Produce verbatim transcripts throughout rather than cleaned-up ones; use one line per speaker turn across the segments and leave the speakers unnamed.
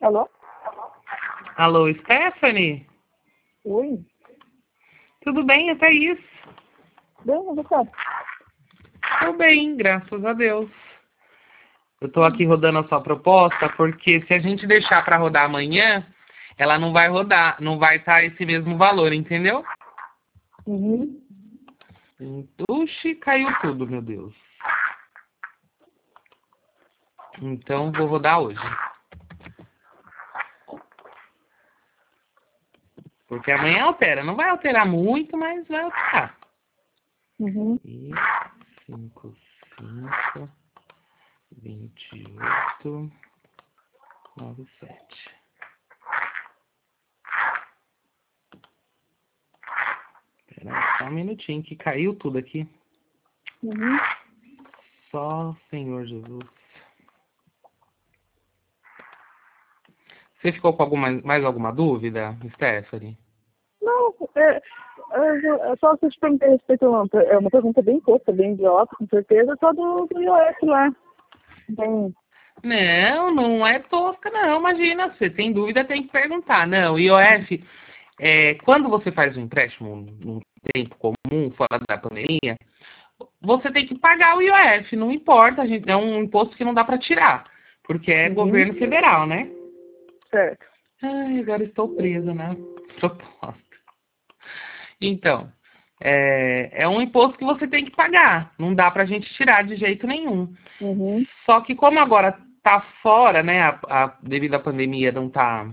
Alô?
Alô, Stephanie?
Oi?
Tudo bem, até isso.
Bem, você?
Tô bem, graças a Deus. Eu tô aqui rodando a sua proposta porque se a gente deixar para rodar amanhã, ela não vai rodar, não vai estar esse mesmo valor, entendeu?
Uhum.
Puxa, caiu tudo, meu Deus. Então, vou rodar hoje. Porque amanhã altera. Não vai alterar muito, mas vai alterar.
Uhum.
E cinco, cinco, vinte e oito, nove, sete. Espera aí, só um minutinho que caiu tudo aqui.
Uhum.
Só Senhor Jesus. Você ficou com alguma, mais alguma dúvida, Stephanie?
Não, é, é, é só se eu te perguntar a respeito, uma, é uma pergunta bem curta, bem idiota, com certeza, só do, do iOS lá. Bem,
Não, não é tosca, não. Imagina, você tem dúvida, tem que perguntar. Não, I O F, é, quando você faz um empréstimo num tempo comum, fora da pandemia, você tem que pagar o I O F, não importa, a gente, é um imposto que não dá para tirar, porque é
uhum.
governo federal, né?
Certo.
Ai, agora estou presa na proposta. Então, é, é um imposto que você tem que pagar, não dá pra gente tirar de jeito nenhum.
Uhum.
Só que como agora tá fora, né, a, a, devido à pandemia não tá,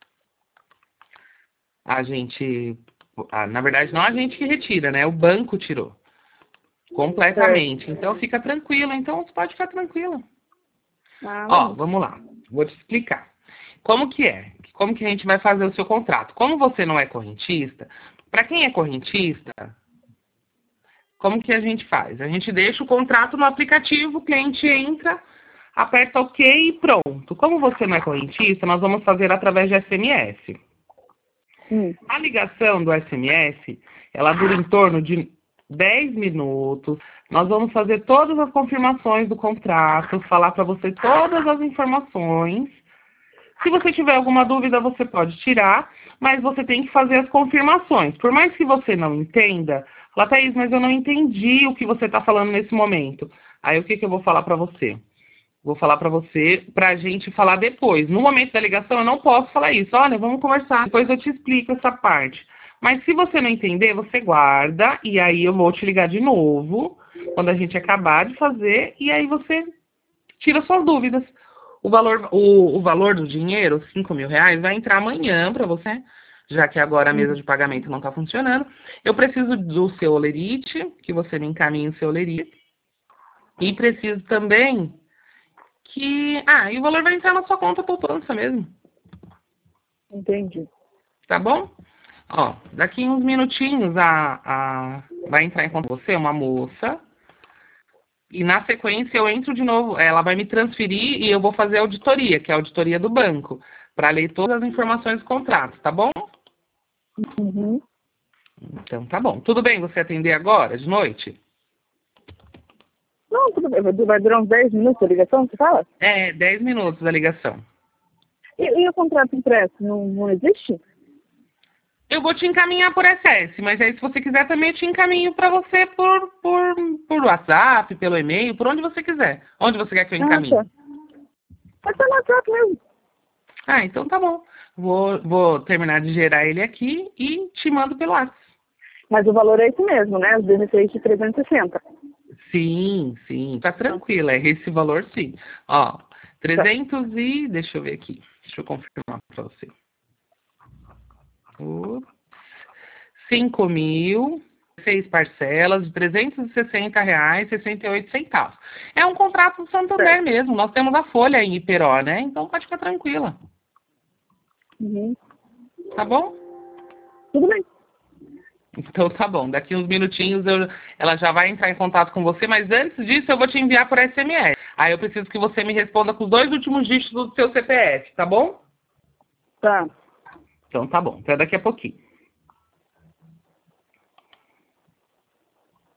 a gente, a, na verdade não a gente que retira, né, o banco tirou completamente.
Certo.
Então fica tranquilo, então você pode ficar tranquila.
Ah,
Ó,
não.
vamos lá, vou te explicar. Como que é? Como que a gente vai fazer o seu contrato? Como você não é correntista, para quem é correntista, como que a gente faz? A gente deixa o contrato no aplicativo, o cliente entra, aperta OK e pronto. Como você não é correntista, nós vamos fazer através de S M S.
Hum.
A ligação do S M S, ela dura em torno de dez minutos. Nós vamos fazer todas as confirmações do contrato, falar para você todas as informações. Se você tiver alguma dúvida, você pode tirar, mas você tem que fazer as confirmações. Por mais que você não entenda, fala, Thaís, mas eu não entendi o que você está falando nesse momento. Aí o que, que eu vou falar para você? Vou falar para você, para a gente falar depois. No momento da ligação, eu não posso falar isso. Olha, vamos conversar, depois eu te explico essa parte. Mas se você não entender, você guarda, e aí eu vou te ligar de novo, quando a gente acabar de fazer, e aí você tira suas dúvidas. O valor, o, o valor do dinheiro, cinco mil reais, vai entrar amanhã para você, já que agora a mesa de pagamento não está funcionando. Eu preciso do seu olerite, que você me encaminhe o seu olerite. E preciso também que... Ah, e o valor vai entrar na sua conta poupança mesmo.
Entendi.
Tá bom? Ó, daqui uns minutinhos a, a, vai entrar em conta com você uma moça. E na sequência eu entro de novo, ela vai me transferir e eu vou fazer a auditoria, que é a auditoria do banco, para ler todas as informações do contrato, tá bom?
Uhum.
Então tá bom. Tudo bem você atender agora, de noite?
Não, tudo bem. Vai durar uns dez minutos a ligação, você fala?
É, dez minutos a ligação.
E, e o contrato impresso não, não existe?
Eu vou te encaminhar por S S, mas aí se você quiser também eu te encaminho para você por, por, por WhatsApp, pelo e-mail, por onde você quiser. Onde você quer que eu encaminhe?
Ah, tá. Pode ser no WhatsApp mesmo.
Ah, então tá bom. Vou, vou terminar de gerar ele aqui e te mando pelo WhatsApp.
Mas o valor é esse mesmo, né? Os dezesseis de trezentos e sessenta.
Sim, sim, tá tranquila, é esse valor sim. Ó, trezentos e... deixa eu ver aqui, deixa eu confirmar pra você. Ups. cinco mil, seis parcelas de trezentos e sessenta reais e sessenta e oito centavos. É um contrato do Santander
Certo.
mesmo, nós temos a folha em Iperó, né? Então pode ficar tranquila,
Uhum.
tá bom?
Tudo bem.
Então tá bom, daqui uns minutinhos eu, ela já vai entrar em contato com você, mas antes disso eu vou te enviar por S M S. Aí eu preciso que você me responda com os dois últimos dígitos do seu C P F, tá bom?
Tá.
Então tá bom, até daqui a pouquinho.